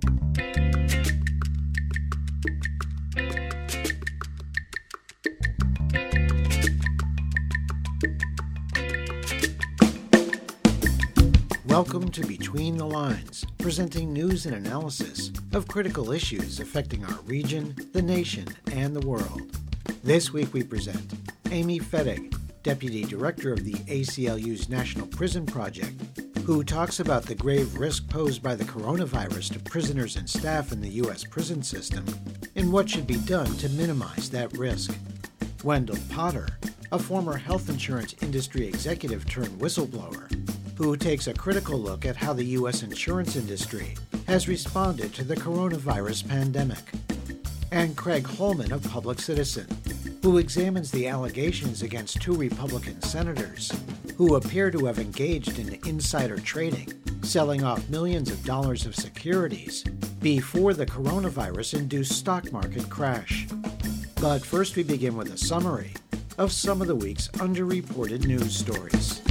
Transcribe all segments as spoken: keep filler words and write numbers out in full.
Welcome to Between the Lines, presenting news and analysis of critical issues affecting our region, the nation, and the world. This week we present Amy Fettig, Deputy Director of the A C L U's National Prison Project, who talks about the grave risk posed by the coronavirus to prisoners and staff in the U S prison system and what should be done to minimize that risk. Wendell Potter, a former health insurance industry executive turned whistleblower, who takes a critical look at how the U S insurance industry has responded to the coronavirus pandemic. And Craig Holman of Public Citizen, who examines the allegations against two Republican senators who appear to have engaged in insider trading, selling off millions of dollars of securities before the coronavirus-induced stock market crash. But first we begin with a summary of some of the week's underreported news stories.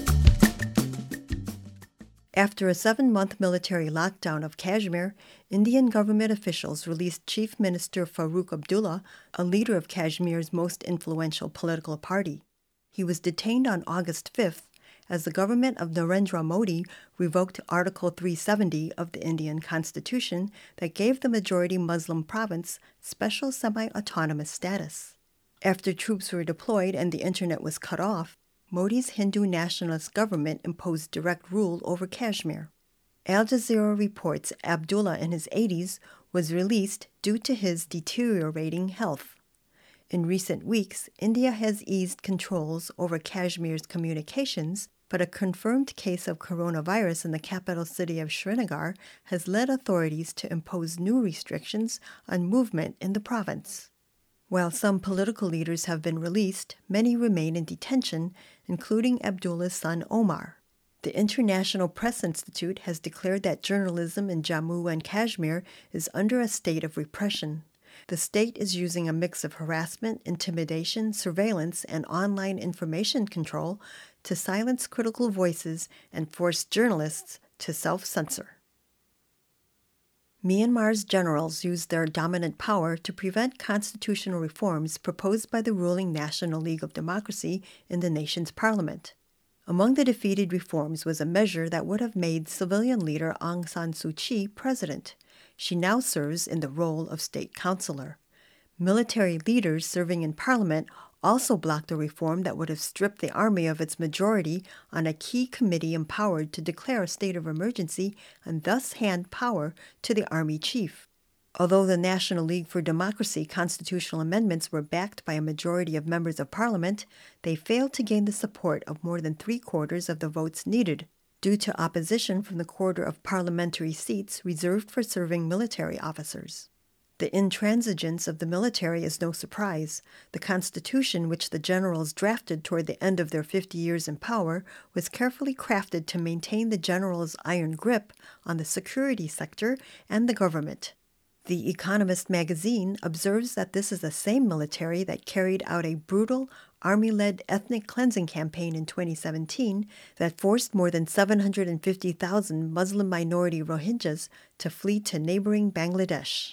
After a seven-month military lockdown of Kashmir, Indian government officials released Chief Minister Farooq Abdullah, a leader of Kashmir's most influential political party. He was detained on August fifth as the government of Narendra Modi revoked Article three seventy of the Indian Constitution that gave the majority Muslim province special semi-autonomous status. After troops were deployed and the internet was cut off, Modi's Hindu nationalist government imposed direct rule over Kashmir. Al Jazeera reports Abdullah in his eighties was released due to his deteriorating health. In recent weeks, India has eased controls over Kashmir's communications, but a confirmed case of coronavirus in the capital city of Srinagar has led authorities to impose new restrictions on movement in the province. While some political leaders have been released, many remain in detention, including Abdullah's son Omar. The International Press Institute has declared that journalism in Jammu and Kashmir is under a state of repression. The state is using a mix of harassment, intimidation, surveillance, and online information control to silence critical voices and force journalists to self-censor. Myanmar's generals used their dominant power to prevent constitutional reforms proposed by the ruling National League of Democracy in the nation's parliament. Among the defeated reforms was a measure that would have made civilian leader Aung San Suu Kyi president. She now serves in the role of state councilor. Military leaders serving in parliament also blocked a reform that would have stripped the army of its majority on a key committee empowered to declare a state of emergency and thus hand power to the army chief. Although the National League for Democracy constitutional amendments were backed by a majority of members of parliament, they failed to gain the support of more than three-quarters of the votes needed, due to opposition from the quarter of parliamentary seats reserved for serving military officers. The intransigence of the military is no surprise. The constitution, which the generals drafted toward the end of their fifty years in power, was carefully crafted to maintain the generals' iron grip on the security sector and the government. The Economist magazine observes that this is the same military that carried out a brutal, army-led ethnic cleansing campaign in twenty seventeen that forced more than seven hundred fifty thousand Muslim minority Rohingyas to flee to neighboring Bangladesh.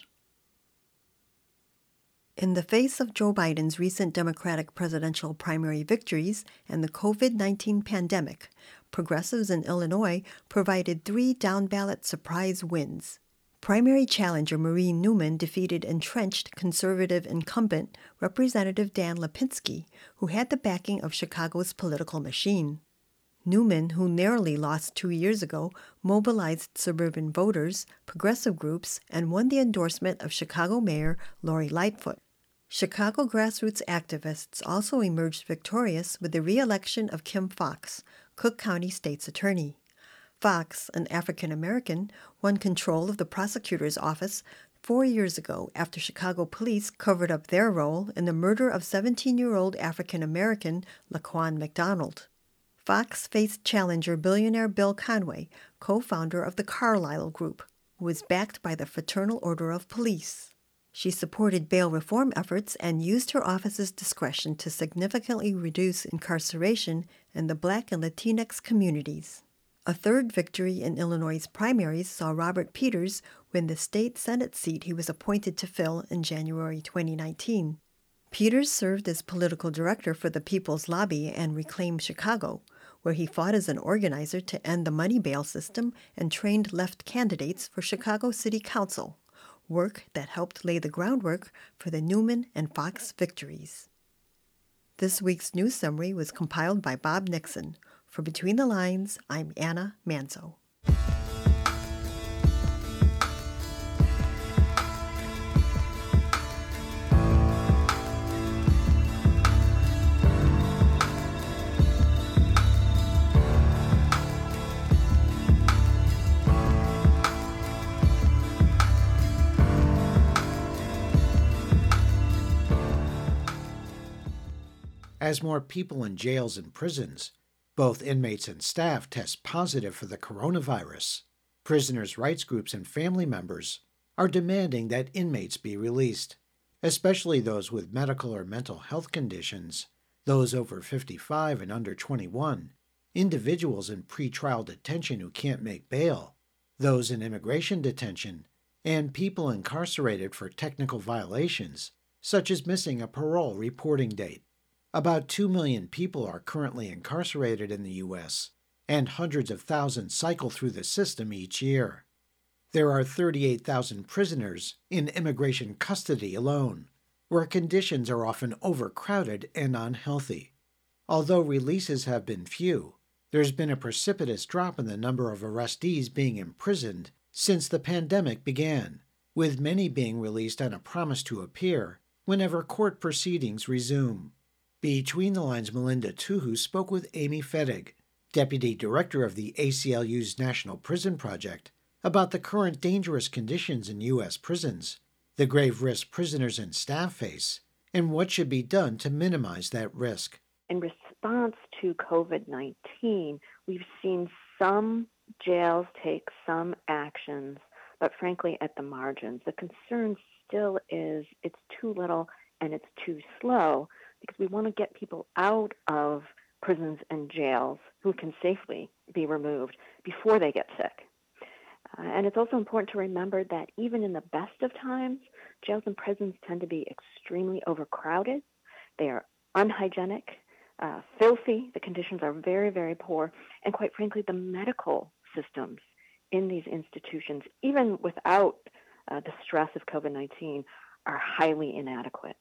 In the face of Joe Biden's recent Democratic presidential primary victories and the covid nineteen pandemic, progressives in Illinois provided three down-ballot surprise wins. Primary challenger Maureen Newman defeated entrenched conservative incumbent Representative Dan Lipinski, who had the backing of Chicago's political machine. Newman, who narrowly lost two years ago, mobilized suburban voters, progressive groups, and won the endorsement of Chicago Mayor Lori Lightfoot. Chicago grassroots activists also emerged victorious with the re-election of Kim Foxx, Cook County State's attorney. Foxx, an African-American, won control of the prosecutor's office four years ago after Chicago police covered up their role in the murder of seventeen-year-old African-American Laquan McDonald. Foxx faced challenger billionaire Bill Conway, co-founder of the Carlyle Group, who was backed by the Fraternal Order of Police. She supported bail reform efforts and used her office's discretion to significantly reduce incarceration in the Black and Latinx communities. A third victory in Illinois' primaries saw Robert Peters win the state Senate seat he was appointed to fill in January twenty nineteen. Peters served as political director for the People's Lobby and Reclaim Chicago, where he fought as an organizer to end the money bail system and trained left candidates for Chicago City Council, work that helped lay the groundwork for the Newman and Fox victories. This week's news summary was compiled by Bob Nixon. For Between the Lines, I'm Anna Manzo. As more people in jails and prisons, both inmates and staff, test positive for the coronavirus, prisoners' rights groups and family members are demanding that inmates be released, especially those with medical or mental health conditions, those over fifty-five and under twenty-one, individuals in pretrial detention who can't make bail, those in immigration detention, and people incarcerated for technical violations, such as missing a parole reporting date. About two million people are currently incarcerated in the U S, and hundreds of thousands cycle through the system each year. There are thirty-eight thousand prisoners in immigration custody alone, where conditions are often overcrowded and unhealthy. Although releases have been few, there's been a precipitous drop in the number of arrestees being imprisoned since the pandemic began, with many being released on a promise to appear whenever court proceedings resume. Between the Lines' Melinda Tuhu spoke with Amy Fettig, Deputy Director of the A C L U's National Prison Project, about the current dangerous conditions in U S prisons, the grave risk prisoners and staff face, and what should be done to minimize that risk. In response to COVID nineteen, we've seen some jails take some actions, but frankly at the margins. The concern still is it's too little and it's too slow, because we want to get people out of prisons and jails who can safely be removed before they get sick. Uh, and it's also important to remember that even in the best of times, jails and prisons tend to be extremely overcrowded. They are unhygienic, uh, filthy. The conditions are very, very poor. And quite frankly, the medical systems in these institutions, even without uh, the stress of COVID nineteen, are highly inadequate.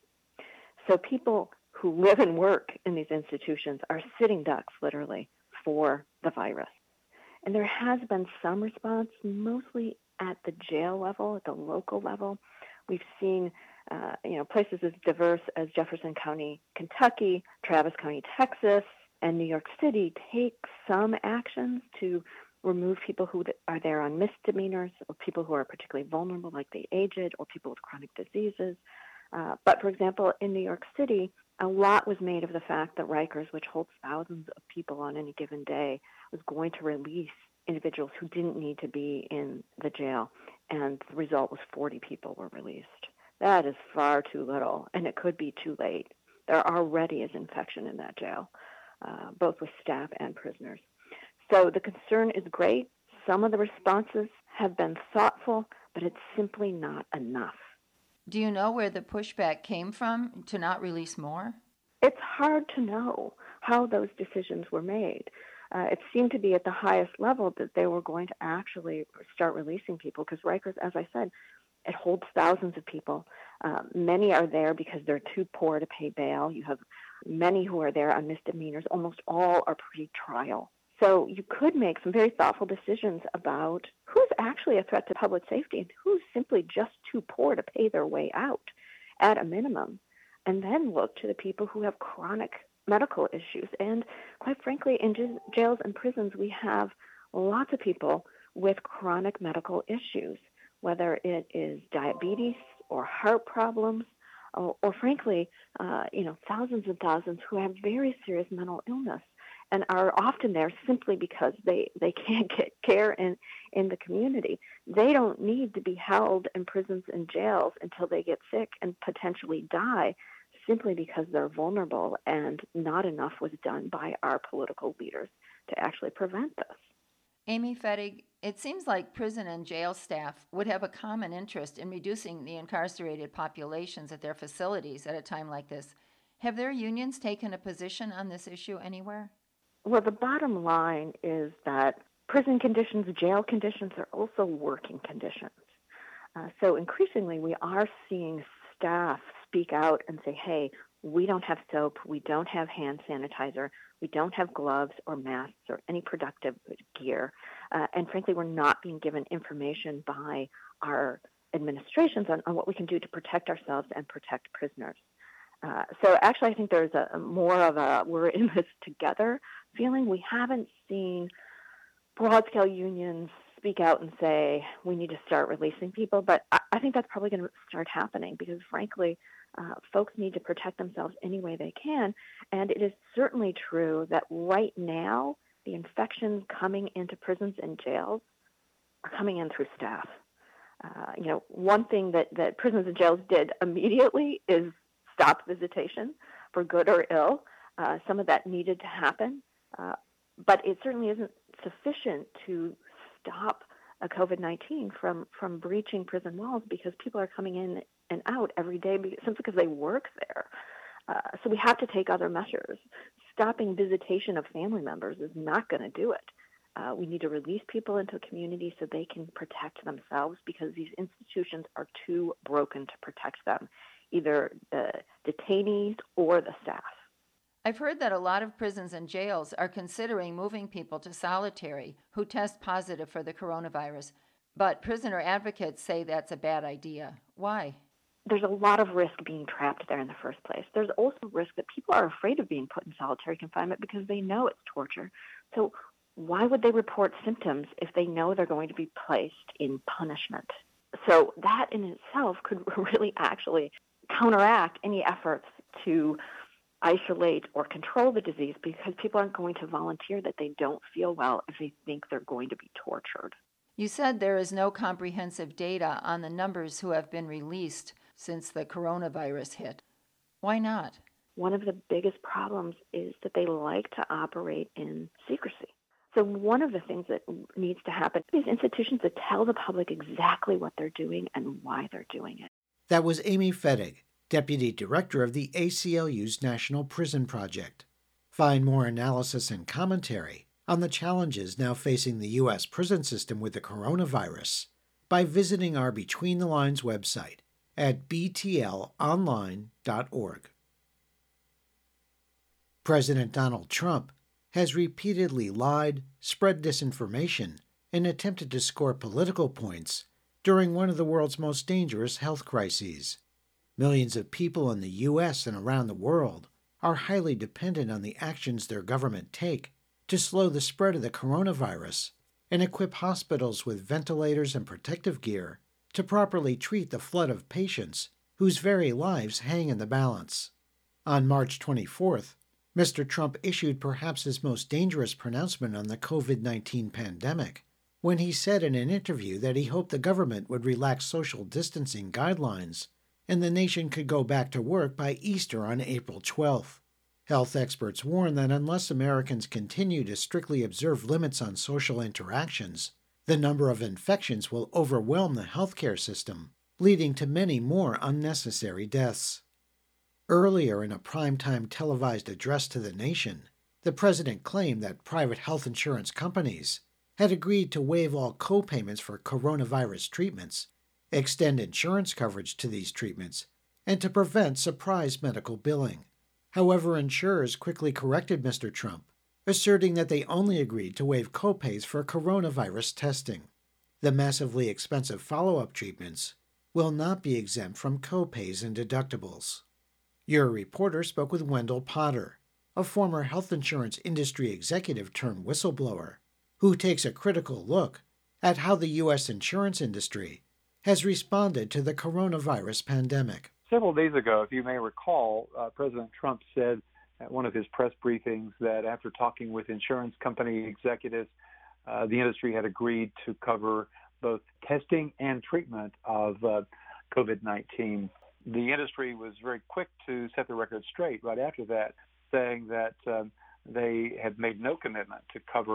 So people who live and work in these institutions are sitting ducks, literally, for the virus. And there has been some response, mostly at the jail level, at the local level. We've seen, uh, you know, places as diverse as Jefferson County, Kentucky, Travis County, Texas, and New York City take some actions to remove people who are there on misdemeanors, or people who are particularly vulnerable, like the aged, or people with chronic diseases. Uh, but, for example, in New York City, a lot was made of the fact that Rikers, which holds thousands of people on any given day, was going to release individuals who didn't need to be in the jail, and the result was forty people were released. That is far too little, and it could be too late. There already is infection in that jail, uh, both with staff and prisoners. So the concern is great. Some of the responses have been thoughtful, but it's simply not enough. Do you know where the pushback came from to not release more? It's hard to know how those decisions were made. Uh, it seemed to be at the highest level that they were going to actually start releasing people, because Rikers, as I said, it holds thousands of people. Uh, many are there because they're too poor to pay bail. You have many who are there on misdemeanors. Almost all are pre-trial. So you could make some very thoughtful decisions about who's actually a threat to public safety and who's simply just too poor to pay their way out at a minimum, and then look to the people who have chronic medical issues. And quite frankly, in j- jails and prisons, we have lots of people with chronic medical issues, whether it is diabetes or heart problems, or, or frankly, uh, you know, thousands and thousands who have very serious mental illness and are often there simply because they, they can't get care in, in the community. They don't need to be held in prisons and jails until they get sick and potentially die, simply because they're vulnerable, and not enough was done by our political leaders to actually prevent this. Amy Fettig, it seems like prison and jail staff would have a common interest in reducing the incarcerated populations at their facilities at a time like this. Have their unions taken a position on this issue anywhere? Well, the bottom line is that prison conditions, jail conditions are also working conditions. Uh, so increasingly, we are seeing staff speak out and say, hey, we don't have soap, we don't have hand sanitizer, we don't have gloves or masks or any productive gear. Uh, and frankly, we're not being given information by our administrations on, on what we can do to protect ourselves and protect prisoners. Uh, so actually, I think there's a more of a we're in this together feeling. We haven't seen broad-scale unions speak out and say, we need to start releasing people. But I, I think that's probably going to start happening because, frankly, uh, folks need to protect themselves any way they can. And it is certainly true that right now, the infections coming into prisons and jails are coming in through staff. Uh, you know, one thing that, that prisons and jails did immediately is stop visitation for good or ill. Uh, some of that needed to happen. Uh, but it certainly isn't sufficient to stop a COVID nineteen from, from breaching prison walls because people are coming in and out every day because, simply because they work there. Uh, so we have to take other measures. Stopping visitation of family members is not going to do it. Uh, we need to release people into a community so they can protect themselves because these institutions are too broken to protect them, either the detainees or the staff. I've heard that a lot of prisons and jails are considering moving people to solitary who test positive for the coronavirus, but prisoner advocates say that's a bad idea. Why? There's a lot of risk being trapped there in the first place. There's also risk that people are afraid of being put in solitary confinement because they know it's torture. So why would they report symptoms if they know they're going to be placed in punishment? So that in itself could really actually counteract any efforts to isolate or control the disease because people aren't going to volunteer that they don't feel well if they think they're going to be tortured. You said there is no comprehensive data on the numbers who have been released since the coronavirus hit. Why not? One of the biggest problems is that they like to operate in secrecy. So one of the things that needs to happen is institutions that tell the public exactly what they're doing and why they're doing it. That was Amy Fettig, Deputy Director of the A C L U's National Prison Project. Find more analysis and commentary on the challenges now facing the U S prison system with the coronavirus by visiting our Between the Lines website at b t l online dot org. President Donald Trump has repeatedly lied, spread disinformation, and attempted to score political points during one of the world's most dangerous health crises. Millions of people in the U S and around the world are highly dependent on the actions their government take to slow the spread of the coronavirus and equip hospitals with ventilators and protective gear to properly treat the flood of patients whose very lives hang in the balance. On March twenty-fourth, Mister Trump issued perhaps his most dangerous pronouncement on the COVID nineteen pandemic when he said in an interview that he hoped the government would relax social distancing guidelines and the nation could go back to work by Easter on April twelfth. Health experts warn that unless Americans continue to strictly observe limits on social interactions, the number of infections will overwhelm the healthcare system, leading to many more unnecessary deaths. Earlier in a primetime televised address to the nation, the president claimed that private health insurance companies had agreed to waive all co-payments for coronavirus treatments, extend insurance coverage to these treatments, and to prevent surprise medical billing. However, insurers quickly corrected Mister Trump, asserting that they only agreed to waive co-pays for coronavirus testing. The massively expensive follow-up treatments will not be exempt from co-pays and deductibles. Your reporter spoke with Wendell Potter, a former health insurance industry executive turned whistleblower, who takes a critical look at how the U S insurance industry has responded to the coronavirus pandemic. Several days ago, if you may recall, uh, President Trump said at one of his press briefings that after talking with insurance company executives, uh, the industry had agreed to cover both testing and treatment of uh, COVID nineteen. The industry was very quick to set the record straight right after that, saying that um, they had made no commitment to cover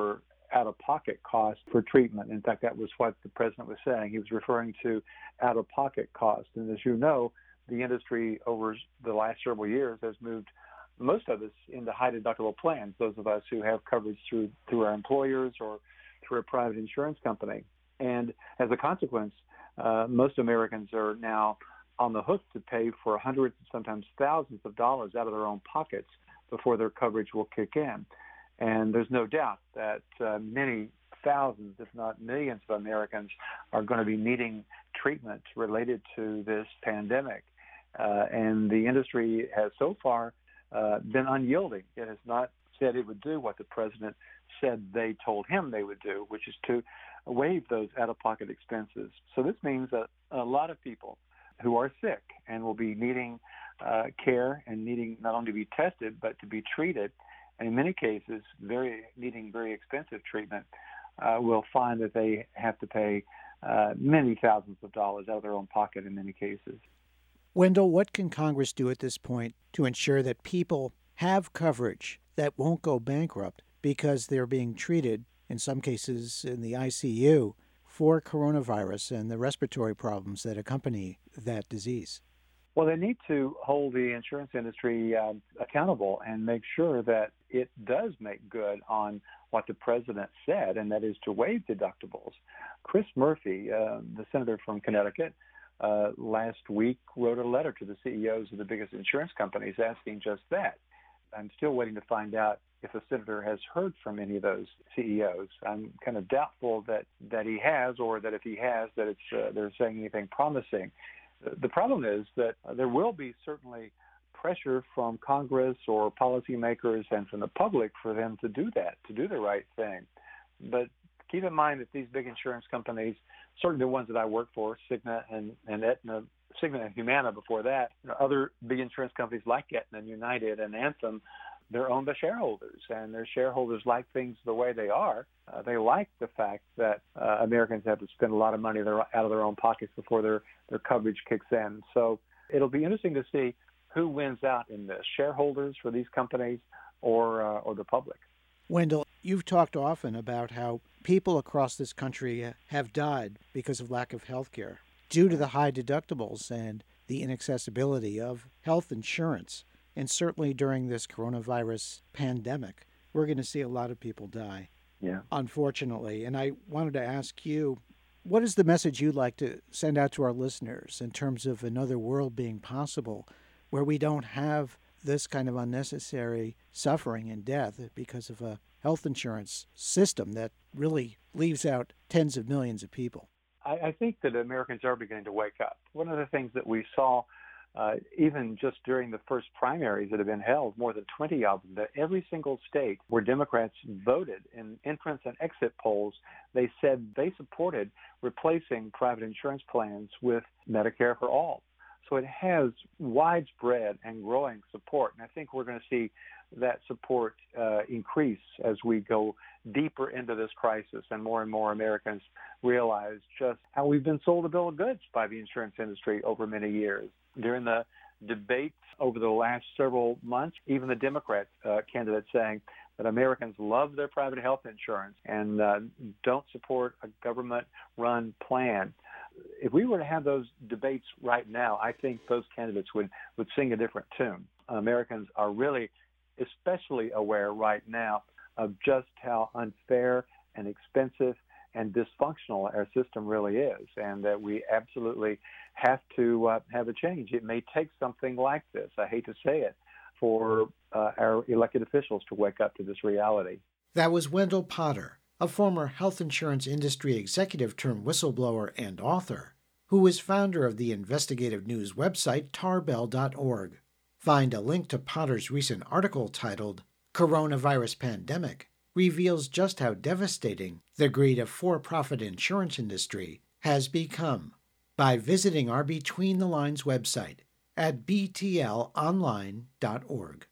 out-of-pocket cost for treatment. In fact, that was what the president was saying. He was referring to out-of-pocket cost. And as you know, the industry over the last several years has moved most of us into high-deductible plans, those of us who have coverage through through our employers or through a private insurance company. And as a consequence, uh, most Americans are now on the hook to pay for hundreds and sometimes thousands of dollars out of their own pockets before their coverage will kick in. And there's no doubt that uh, many thousands, if not millions of Americans are going to be needing treatment related to this pandemic. Uh, and the industry has so far uh, been unyielding. It has not said it would do what the president said they told him they would do, which is to waive those out-of-pocket expenses. So this means that a lot of people who are sick and will be needing uh, care and needing not only to be tested but to be treated, and in many cases very needing very expensive treatment, uh, will find that they have to pay uh, many thousands of dollars out of their own pocket in many cases. Wendell, what can Congress do at this point to ensure that people have coverage that won't go bankrupt because they're being treated, in some cases in the I C U, for coronavirus and the respiratory problems that accompany that disease? Well, they need to hold the insurance industry uh, accountable and make sure that it does make good on what the president said, and that is to waive deductibles. Chris Murphy, uh, the senator from Connecticut, uh, last week wrote a letter to the C E Os of the biggest insurance companies asking just that. I'm still waiting to find out if the senator has heard from any of those C E Os. I'm kind of doubtful that, that he has, or that if he has, that it's uh, they're saying anything promising. The problem is that uh, there will be certainly pressure from Congress or policymakers and from the public for them to do that, to do the right thing. But keep in mind that these big insurance companies, certainly the ones that I work for, Cigna and, and Aetna, Cigna and Humana before that, you know, other big insurance companies like Aetna and United and Anthem, they're owned by shareholders, and their shareholders like things the way they are. Uh, they like the fact that uh, Americans have to spend a lot of money their, out of their own pockets before their, their coverage kicks in. So it'll be interesting to see who wins out in this, shareholders for these companies or uh, or the public. Wendell, you've talked often about how people across this country have died because of lack of health care due to the high deductibles and the inaccessibility of health insurance. And certainly during this coronavirus pandemic, we're going to see a lot of people die, yeah, unfortunately. And I wanted to ask you, what is the message you'd like to send out to our listeners in terms of another world being possible where we don't have this kind of unnecessary suffering and death because of a health insurance system that really leaves out tens of millions of people? I, I think that Americans are beginning to wake up. One of the things that we saw Uh, even just during the first primaries that have been held, more than twenty of them, that every single state where Democrats voted in entrance and exit polls, they said they supported replacing private insurance plans with Medicare for all. So it has widespread and growing support. And I think we're going to see that support uh, increase as we go deeper into this crisis and more and more Americans realize just how we've been sold a bill of goods by the insurance industry over many years. During the debates over the last several months, even the Democrat uh, candidates saying that Americans love their private health insurance and uh, don't support a government-run plan. If we were to have those debates right now, I think those candidates would, would sing a different tune. Americans are really especially aware right now of just how unfair and expensive and dysfunctional our system really is, and that we absolutely have to uh, have a change. It may take something like this, I hate to say it, for uh, our elected officials to wake up to this reality. That was Wendell Potter, a former health insurance industry executive turned whistleblower and author, who is founder of the investigative news website tarbell dot org. Find a link to Potter's recent article titled Coronavirus Pandemic reveals just how devastating the greed of for-profit insurance industry has become by visiting our Between the Lines website at b t l online dot org.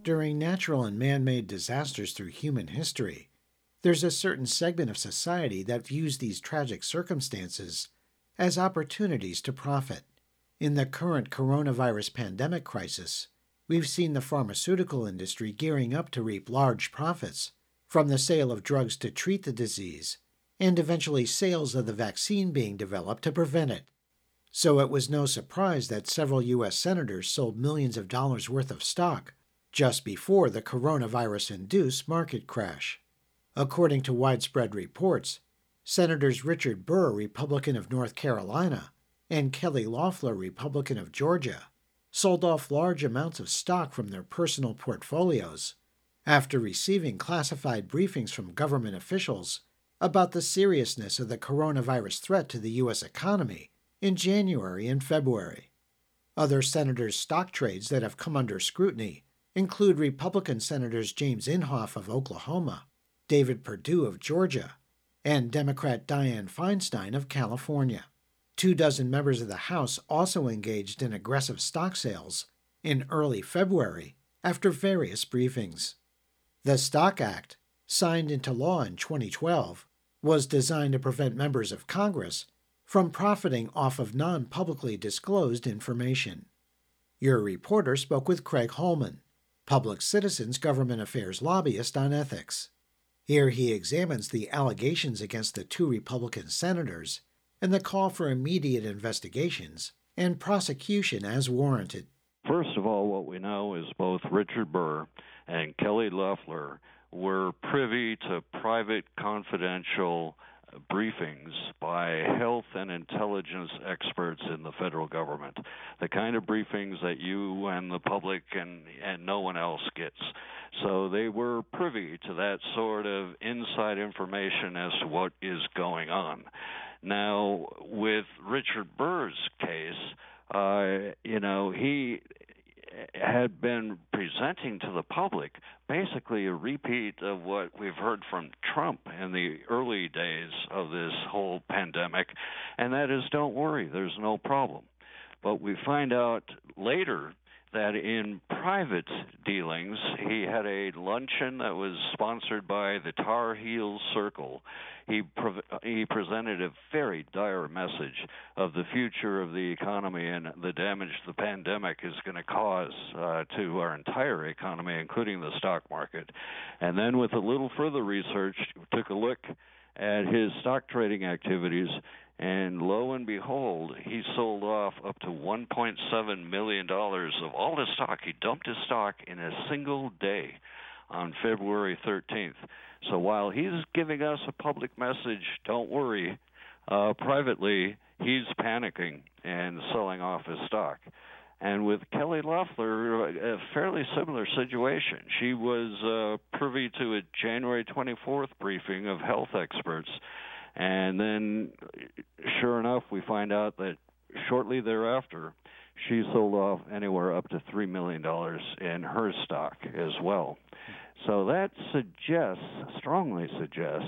During natural and man-made disasters through human history, there's a certain segment of society that views these tragic circumstances as opportunities to profit. In the current coronavirus pandemic crisis, we've seen the pharmaceutical industry gearing up to reap large profits from the sale of drugs to treat the disease, and eventually sales of the vaccine being developed to prevent it. So it was no surprise that several U S senators sold millions of dollars worth of stock just before the coronavirus-induced market crash. According to widespread reports, Senators Richard Burr, Republican of North Carolina, and Kelly Loeffler, Republican of Georgia, sold off large amounts of stock from their personal portfolios after receiving classified briefings from government officials about the seriousness of the coronavirus threat to the U S economy in January and February. Other senators' stock trades that have come under scrutiny include Republican Senators James Inhofe of Oklahoma, David Perdue of Georgia, and Democrat Dianne Feinstein of California. Two dozen members of the House also engaged in aggressive stock sales in early February after various briefings. The Stock Act, signed into law in twenty twelve, was designed to prevent members of Congress from profiting off of non-publicly disclosed information. Your reporter spoke with Craig Holman, Public Citizen's government affairs lobbyist on ethics. Here he examines the allegations against the two Republican senators and the call for immediate investigations and prosecution as warranted. First of all, what we know is both Richard Burr and Kelly Loeffler were privy to private confidential briefings by health and intelligence experts in the federal government, the kind of briefings that you and the public and, and no one else gets. So they were privy to that sort of inside information as to what is going on. Now, with Richard Burr's case, uh, you know, he had been presenting to the public basically a repeat of what we've heard from Trump in the early days of this whole pandemic, and that is, don't worry, there's no problem. But we find out later that in private dealings, he had a luncheon that was sponsored by the Tar Heels Circle. He pre- he presented a very dire message of the future of the economy and the damage the pandemic is going to cause uh, to our entire economy, including the stock market. And then with a little further research, took a look at his stock trading activities, and lo and behold, he sold off up to one point seven million dollars of all his stock. He dumped his stock in a single day on February thirteenth. So while he's giving us a public message, don't worry, uh, privately, he's panicking and selling off his stock. And with Kelly Loeffler, a fairly similar situation. She was uh, privy to a January twenty-fourth briefing of health experts. And then, sure enough, we find out that shortly thereafter, she sold off anywhere up to three million dollars in her stock as well. So that suggests, strongly suggests,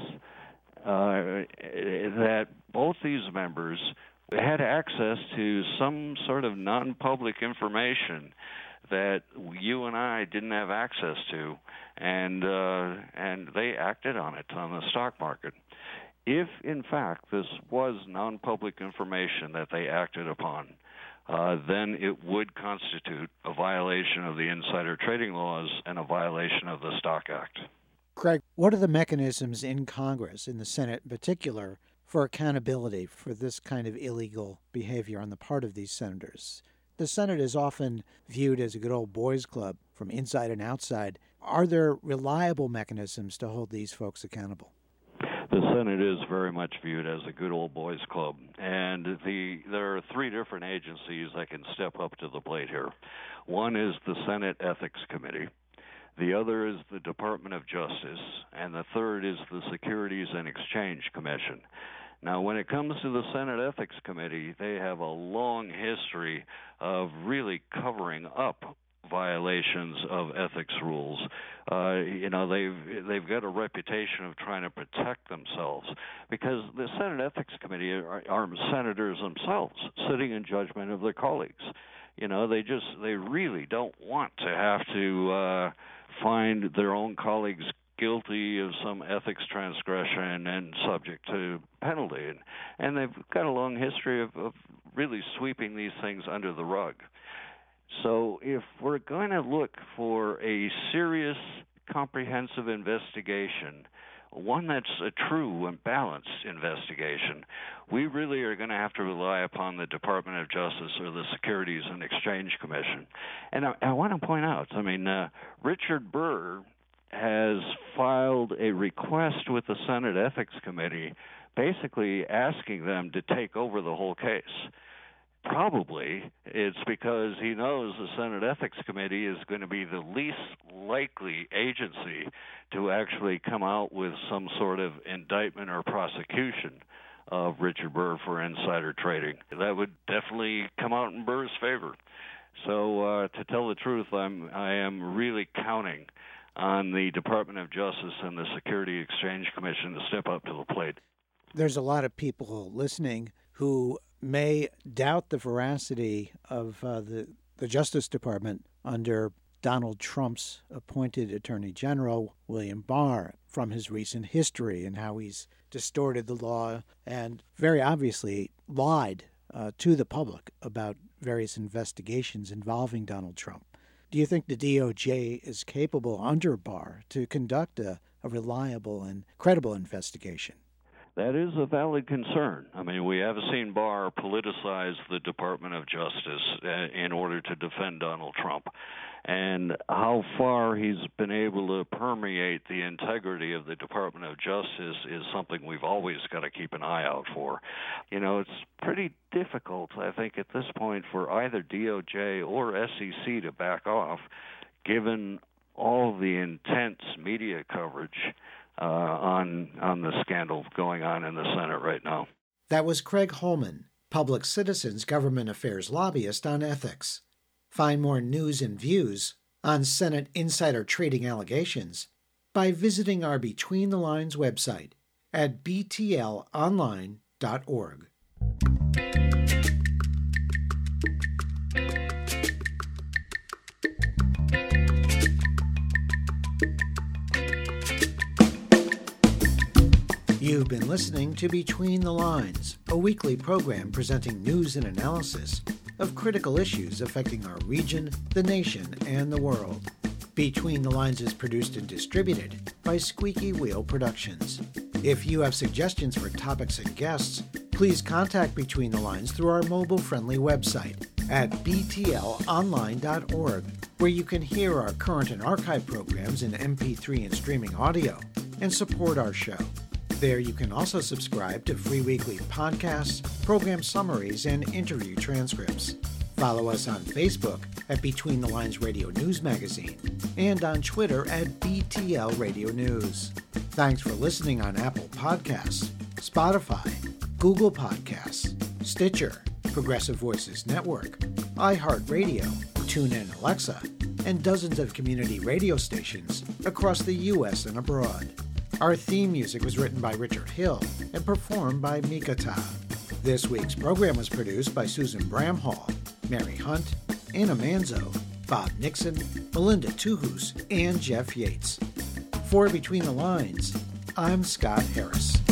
uh, that both these members had access to some sort of non-public information that you and I didn't have access to, and uh, and they acted on it on the stock market. If, in fact, this was non-public information that they acted upon, uh, then it would constitute a violation of the insider trading laws and a violation of the Stock Act. Craig, what are the mechanisms in Congress, in the Senate in particular, for accountability for this kind of illegal behavior on the part of these senators? The Senate is often viewed as a good old boys club from inside and outside. Are there reliable mechanisms to hold these folks accountable? The Senate is very much viewed as a good old boys club, and the there are three different agencies that can step up to the plate here. One is the Senate Ethics Committee, the other is the Department of Justice, and the third is the Securities and Exchange Commission. Now, when it comes to the Senate Ethics Committee, they have a long history of really covering up violations of ethics rules. Uh, you know, they've they've got a reputation of trying to protect themselves because the Senate Ethics Committee are, are senators themselves sitting in judgment of their colleagues. You know, they just, they really don't want to have to uh, find their own colleagues guilty of some ethics transgression and subject to penalty. And, and they've got a long history of, of really sweeping these things under the rug. So if we're going to look for a serious, comprehensive investigation, one that's a true and balanced investigation, we really are going to have to rely upon the Department of Justice or the Securities and Exchange Commission. And I, I want to point out, I mean, uh, Richard Burr has filed a request with the Senate Ethics Committee basically asking them to take over the whole case. Probably it's because he knows the Senate Ethics Committee is going to be the least likely agency to actually come out with some sort of indictment or prosecution of Richard Burr for insider trading. That would definitely come out in Burr's favor. So uh, to tell the truth, I'm I am really counting on the Department of Justice and the Securities Exchange Commission to step up to the plate. There's a lot of people listening who may doubt the veracity of uh, the, the Justice Department under Donald Trump's appointed Attorney General, William Barr, from his recent history and how he's distorted the law and very obviously lied uh, to the public about various investigations involving Donald Trump. Do you think the D O J is capable under Barr to conduct a, a reliable and credible investigation? That is a valid concern. I mean, we have seen Barr politicize the Department of Justice in order to defend Donald Trump. And how far he's been able to permeate the integrity of the Department of Justice is something we've always got to keep an eye out for. You know, it's pretty difficult, I think, at this point for either D O J or S E C to back off, given all the intense media coverage Uh, on on the scandal going on in the Senate right now. That was Craig Holman, Public Citizens Government Affairs lobbyist on ethics. Find more news and views on Senate insider trading allegations by visiting our Between the Lines website at b t l online dot org. You've been listening to Between the Lines, a weekly program presenting news and analysis of critical issues affecting our region, the nation, and the world. Between the Lines is produced and distributed by Squeaky Wheel Productions. If you have suggestions for topics and guests, please contact Between the Lines through our mobile-friendly website at b t l online dot org, where you can hear our current and archive programs in M P three and streaming audio and support our show. There you can also subscribe to free weekly podcasts, program summaries, and interview transcripts. Follow us on Facebook at Between the Lines Radio News Magazine and on Twitter at B T L Radio News. Thanks for listening on Apple Podcasts, Spotify, Google Podcasts, Stitcher, Progressive Voices Network, iHeartRadio, TuneIn Alexa, and dozens of community radio stations across the U S and abroad. Our theme music was written by Richard Hill and performed by Mika Ta. This week's program was produced by Susan Bramhall, Mary Hunt, Anna Manzo, Bob Nixon, Melinda Tuhus, and Jeff Yates. For Between the Lines, I'm Scott Harris.